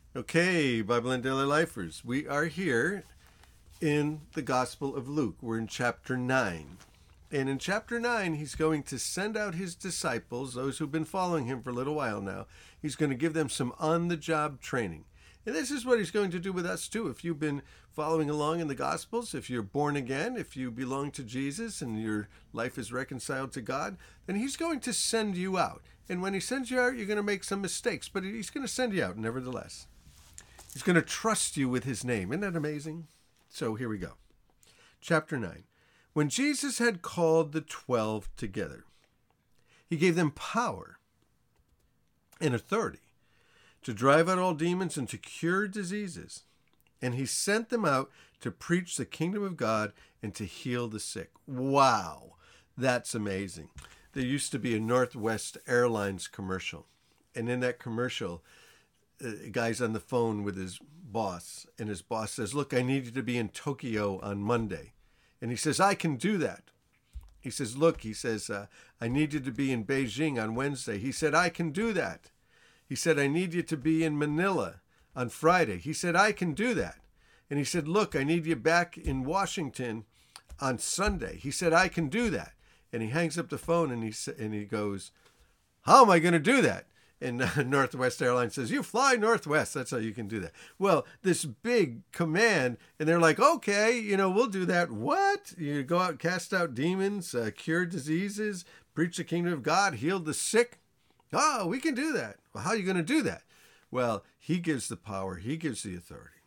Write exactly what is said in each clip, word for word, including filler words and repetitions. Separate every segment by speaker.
Speaker 1: Okay, Bible and Daily Lifers, we are here in the Gospel of Luke. We're in chapter nine. And in chapter nine, he's going to send out his disciples, those who've been following him for a little while now. He's going to give them some on-the-job training. And this is what he's going to do with us too. If you've been following along in the Gospels, if you're born again, if you belong to Jesus and your life is reconciled to God, then he's going to send you out. And when he sends you out, you're going to make some mistakes, but he's going to send you out nevertheless. He's going to trust you with his name. Isn't that amazing? So here we go. Chapter nine. When Jesus had called the twelve together, he gave them power and authority to drive out all demons and to cure diseases. And he sent them out to preach the kingdom of God and to heal the sick. Wow, that's amazing. There used to be a Northwest Airlines commercial. And in that commercial, a guy's on the phone with his boss, and his boss says, "Look, I need you to be in Tokyo on Monday." And he says, "I can do that." He says, "Look," he says, uh, "I need you to be in Beijing on Wednesday." He said, "I can do that." He said, "I need you to be in Manila on Friday." He said, "I can do that." And he said, "Look, I need you back in Washington on Sunday." He said, "I can do that." And he hangs up the phone and he and he goes, "How am I going to do that?" And uh, Northwest Airlines says, "You fly Northwest. That's how you can do that." Well, this big command, and they're like, "Okay, you know, we'll do that." What? You go out, cast out demons, uh, cure diseases, preach the kingdom of God, heal the sick. Oh, we can do that. Well, how are you going to do that? Well, he gives the power. He gives the authority.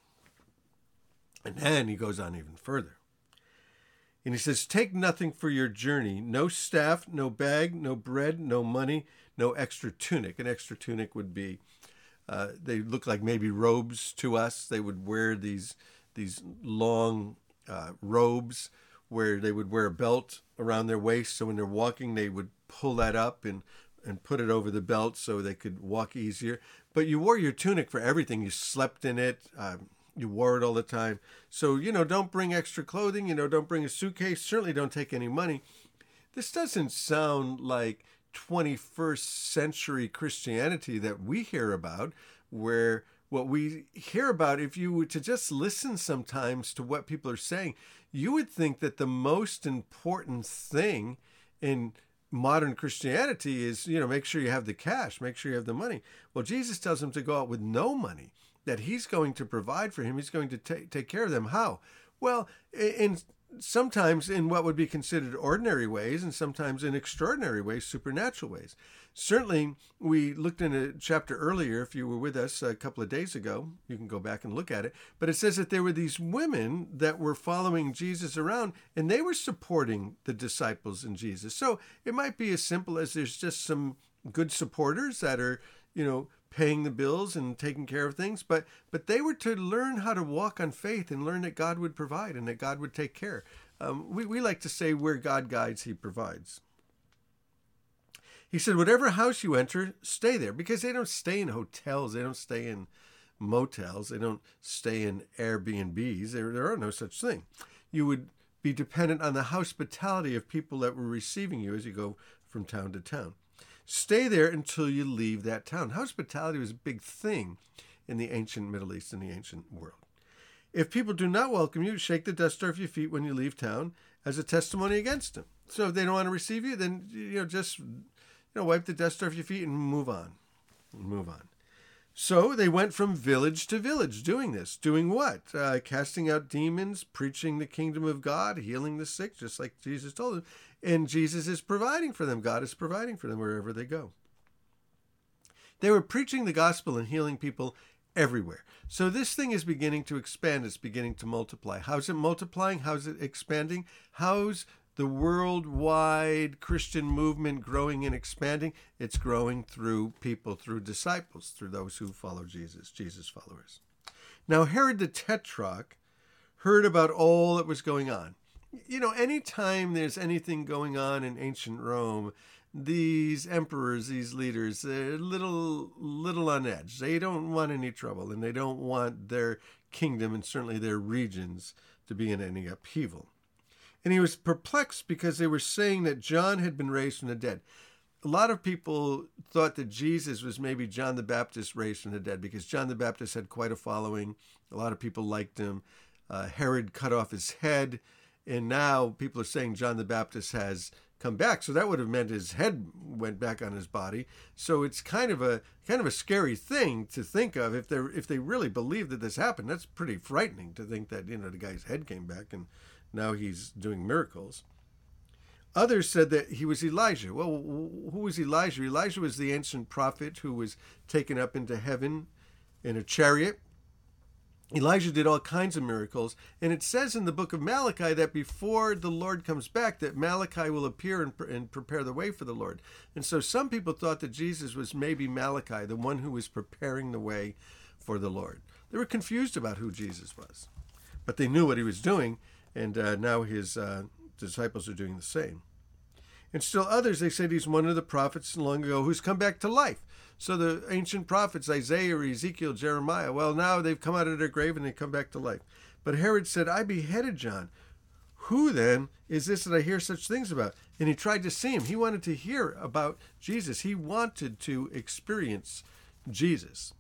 Speaker 1: And then he goes on even further. And he says, "Take nothing for your journey, no staff, no bag, no bread, no money, no extra tunic." An extra tunic would be, uh, they look like maybe robes to us. They would wear these these long uh, robes where they would wear a belt around their waist. So when they're walking, they would pull that up and, and put it over the belt so they could walk easier. But you wore your tunic for everything. You slept in it. Um, You wore it all the time. So, you know, don't bring extra clothing. You know, don't bring a suitcase. Certainly don't take any money. This doesn't sound like twenty-first century Christianity that we hear about, where what we hear about, if you were to just listen sometimes to what people are saying, you would think that the most important thing in modern Christianity is, you know, make sure you have the cash, make sure you have the money. Well, Jesus tells them to go out with no money, that he's going to provide for him. He's going to take take care of them. How? Well, in sometimes in what would be considered ordinary ways, and sometimes in extraordinary ways, supernatural ways. Certainly, we looked in a chapter earlier, if you were with us a couple of days ago, you can go back and look at it, but it says that there were these women that were following Jesus around, and they were supporting the disciples and Jesus. So it might be as simple as there's just some good supporters that are, you know, paying the bills and taking care of things, but but they were to learn how to walk on faith and learn that God would provide and that God would take care. Um, we, we like to say where God guides, he provides. He said, whatever house you enter, stay there, because they don't stay in hotels. They don't stay in motels. They don't stay in Airbnbs. There, there are no such thing. You would be dependent on the hospitality of people that were receiving you as you go from town to town. Stay there until you leave that town. Hospitality was a big thing in the ancient Middle East and the ancient world. If people do not welcome you, shake the dust off your feet when you leave town as a testimony against them. So if they don't want to receive you, then you know just you know wipe the dust off your feet and move on. Move on. So they went from village to village doing this. Doing what? Uh, casting out demons, preaching the kingdom of God, healing the sick, just like Jesus told them. And Jesus is providing for them. God is providing for them wherever they go. They were preaching the gospel and healing people everywhere. So this thing is beginning to expand. It's beginning to multiply. How's it multiplying? How's it expanding? How's the worldwide Christian movement growing and expanding? It's growing through people, through disciples, through those who follow Jesus, Jesus followers. Now, Herod the Tetrarch heard about all that was going on. You know, anytime there's anything going on in ancient Rome, these emperors, these leaders, they're little, little on edge. They don't want any trouble, and they don't want their kingdom and certainly their regions to be in any upheaval. And he was perplexed because they were saying that John had been raised from the dead. a lot of people thought that Jesus was maybe John the Baptist raised from the dead, because John the Baptist had quite a following. A lot of people liked him. Uh, Herod cut off his head, and now people are saying John the Baptist has come back. So that would have meant his head went back on his body. So it's kind of a kind of a scary thing to think of if they if they really believe that this happened. That's pretty frightening to think that, you know, the guy's head came back and now he's doing miracles. Others said that he was Elijah. Well, who was Elijah? Elijah was the ancient prophet who was taken up into heaven in a chariot. Elijah did all kinds of miracles, and it says in the book of Malachi that before the Lord comes back, that Malachi will appear and, and prepare the way for the Lord. And so some people thought that Jesus was maybe Malachi, the one who was preparing the way for the Lord. They were confused about who Jesus was, but they knew what he was doing, and uh, now his uh, disciples are doing the same. And still others, they said he's one of the prophets long ago who's come back to life. So the ancient prophets, Isaiah, Ezekiel, Jeremiah, well, now they've come out of their grave and they come back to life. But Herod said, I beheaded John. Who then is this that I hear such things about? And he tried to see him. He wanted to hear about Jesus. He wanted to experience Jesus.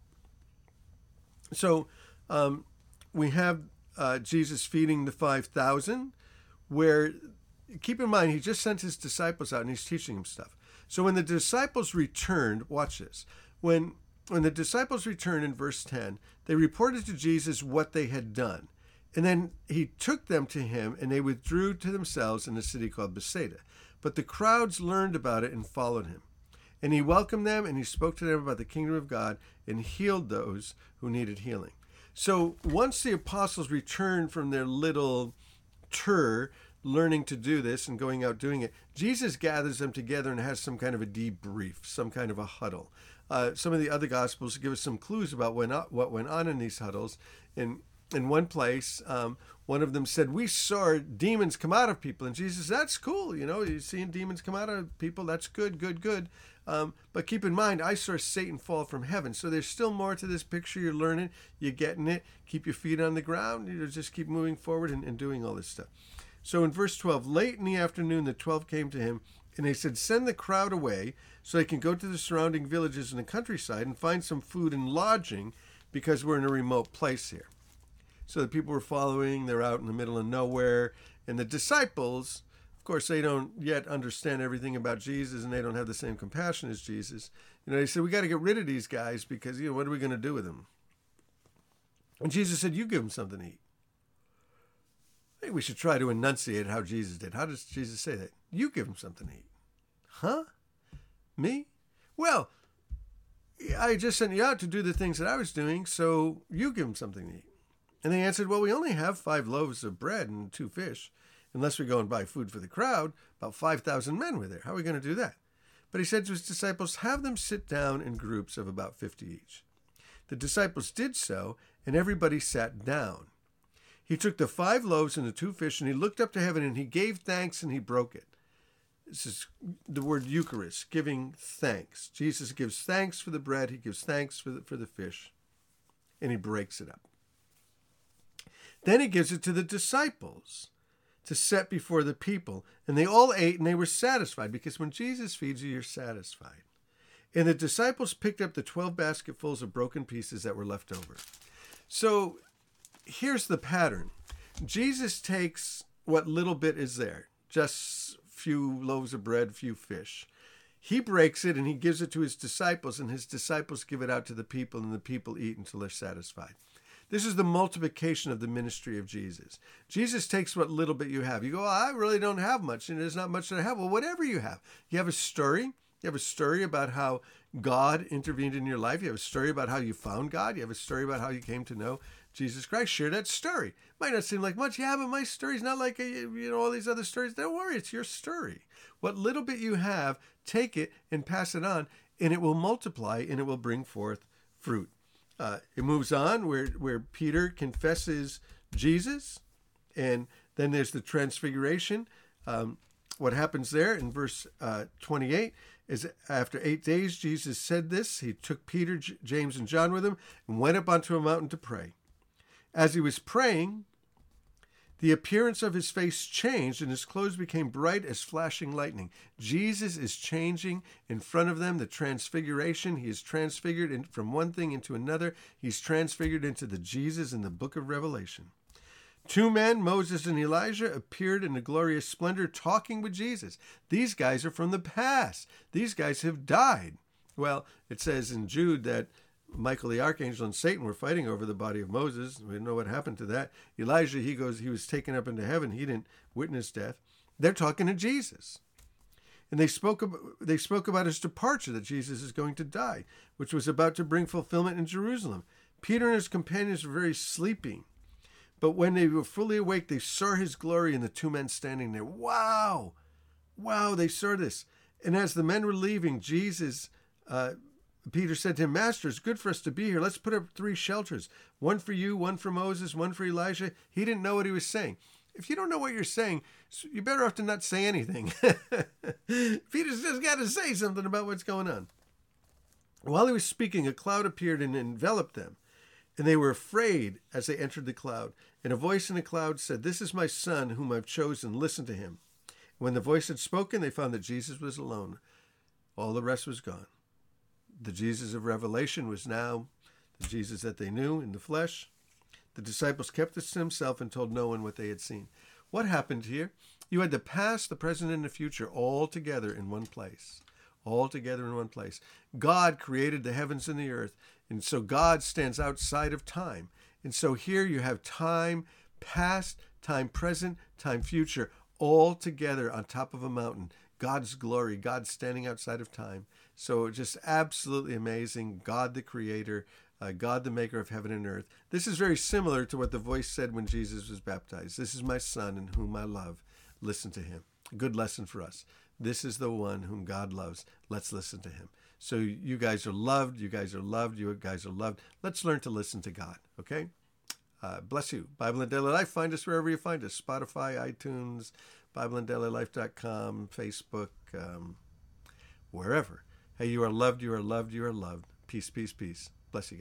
Speaker 1: So um, we have uh, Jesus feeding the five thousand, where, keep in mind, he just sent his disciples out and he's teaching them stuff. So when the disciples returned, watch this. When when the disciples returned in verse ten, they reported to Jesus what they had done. And then he took them to him, and they withdrew to themselves in a city called Bethsaida. But the crowds learned about it and followed him. And he welcomed them, and he spoke to them about the kingdom of God and healed those who needed healing. So once the apostles returned from their little tour, learning to do this and going out doing it, Jesus gathers them together and has some kind of a debrief, some kind of a huddle. Uh, some of the other Gospels give us some clues about when, what went on in these huddles. In, in one place, um, one of them said, we saw demons come out of people. And Jesus, that's cool. You know, you're seeing demons come out of people. That's good, good, good. Um, but keep in mind, I saw Satan fall from heaven. So there's still more to this picture. You're learning, you're getting it. Keep your feet on the ground. You know, just keep moving forward and, and doing all this stuff. So in verse twelve, late in the afternoon, the twelve came to him, and they said, send the crowd away so they can go to the surrounding villages in the countryside and find some food and lodging, because we're in a remote place here. So the people were following. They're out in the middle of nowhere. And the disciples, of course, they don't yet understand everything about Jesus, and they don't have the same compassion as Jesus. You know, they said, we got to get rid of these guys because, you know, what are we going to do with them? And Jesus said, you give them something to eat. I think we should try to enunciate how Jesus did. How does Jesus say that? You give him something to eat. Huh? Me? Well, I just sent you out to do the things that I was doing, so you give him something to eat. And they answered, well, we only have five loaves of bread and two fish. Unless we go and buy food for the crowd, about five thousand men were there. How are we going to do that? But he said to his disciples, have them sit down in groups of about fifty each. The disciples did so, and everybody sat down. He took the five loaves and the two fish, and he looked up to heaven, and he gave thanks, and he broke it. This is the word Eucharist, giving thanks. Jesus gives thanks for the bread. He gives thanks for the, for the fish, and he breaks it up. Then he gives it to the disciples to set before the people, and they all ate, and they were satisfied, because when Jesus feeds you, you're satisfied. And the disciples picked up the twelve basketfuls of broken pieces that were left over. So here's the pattern. Jesus takes what little bit is there, just few loaves of bread, few fish. He breaks it and he gives it to his disciples, and his disciples give it out to the people, and the people eat until they're satisfied. This is the multiplication of the ministry of Jesus. Jesus takes what little bit you have. You go, oh, I really don't have much, and there's not much that I have. Well, whatever you have. You have a story. You have a story about how God intervened in your life. You have a story about how you found God. You have a story about how you came to know Jesus Christ. Share that story. Might not seem like much. Yeah, but my story's not like, a, you know, all these other stories. Don't worry, it's your story. What little bit you have, take it and pass it on, and it will multiply, and it will bring forth fruit. Uh, it moves on where, where Peter confesses Jesus, and then there's the transfiguration. Um, what happens there in verse uh, twenty-eight is, after eight days, Jesus said this. He took Peter, J- James, and John with him and went up onto a mountain to pray. As he was praying, The appearance of his face changed, and his clothes became bright as flashing lightning. Jesus is changing in front of them, the transfiguration. He is transfigured in, from one thing into another. He's transfigured into the Jesus in the book of Revelation. Two men, Moses and Elijah, appeared in a glorious splendor talking with Jesus. These guys are from the past. These guys have died. Well, it says in Jude that Michael the archangel and Satan were fighting over the body of Moses. We don't know what happened to that. Elijah, he goes, he was taken up into heaven. He didn't witness death. They're talking to Jesus. And they spoke about, they spoke about his departure, that Jesus is going to die, which was about to bring fulfillment in Jerusalem. Peter and his companions were very sleepy. But when they were fully awake, they saw his glory and the two men standing there. Wow! Wow, they saw this. And as the men were leaving, Jesus, uh, Peter said to him, Master, it's good for us to be here. Let's put up three shelters. One for you, one for Moses, one for Elijah. He didn't know what he was saying. If you don't know what you're saying, you're better off to not say anything. Peter's just got to say something about what's going on. While he was speaking, a cloud appeared and enveloped them. And they were afraid as they entered the cloud. And a voice in the cloud said, This is my son whom I've chosen. Listen to him. When the voice had spoken, they found that Jesus was alone. All the rest was gone. The Jesus of Revelation was now the Jesus that they knew in the flesh. The disciples kept this to themselves and told no one what they had seen. What happened here? You had the past, the present, and the future all together in one place. All together in one place. God created the heavens and the earth, and so God stands outside of time. And so here you have time past, time present, time future, all together on top of a mountain. God's glory, God standing outside of time. So just absolutely amazing. God the creator, uh, God the maker of heaven and earth. This is very similar to what the voice said when Jesus was baptized. This is my son in whom I love. Listen to him. A good lesson for us. This is the one whom God loves. Let's listen to him. So you guys are loved. You guys are loved. You guys are loved. Let's learn to listen to God, okay? Uh, bless you. Bible in Daily Life. Find us wherever you find us. Spotify, iTunes, Bible in Daily Life dot com, Facebook, um, wherever. Hey, you are loved. You are loved. You are loved. Peace, peace, peace. Bless you guys.